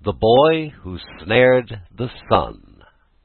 The Boy Who Snared the Sun.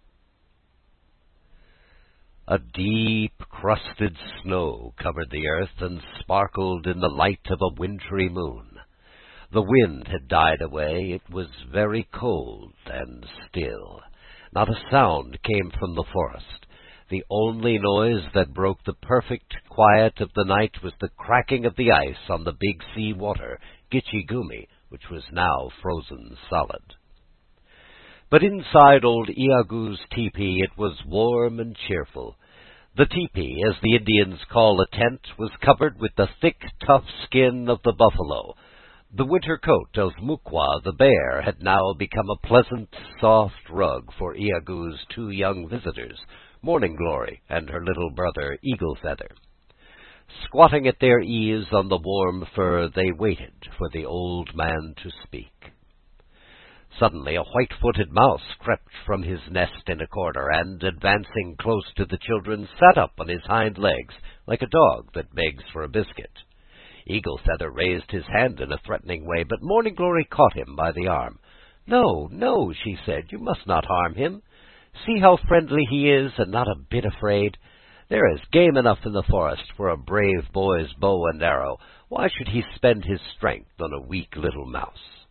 A deep crusted snow covered the earth and sparkled in the light of a wintry moon. The wind had died away. It was very cold and still. Not a sound came from the forest. The only noise that broke the perfect quiet of the night was the cracking of the ice on the big sea water, Gitche Gumee, which was now frozen solid. But inside old Iagu's tepee it was warm and cheerful. The tepee, as the Indians call a tent, was covered with the thick, tough skin of the buffalo. The winter coat of Mukwa the bear had now become a pleasant, soft rug for Iagu's two young visitors, Morning Glory and her little brother Eagle Feather. Squatting at their ease on the warm fur, they waited for the old man to speak. Suddenly a white-footed mouse crept from his nest in a corner, and, advancing close to the children, sat up on his hind legs, like a dog that begs for a biscuit. Eagle Feather raised his hand in a threatening way, but Morning Glory caught him by the arm. "No, no," she said, "you must not harm him. See how friendly he is, and not a bit afraid. There is game enough in the forest for a brave boy's bow and arrow. Why should he spend his strength on a weak little mouse?"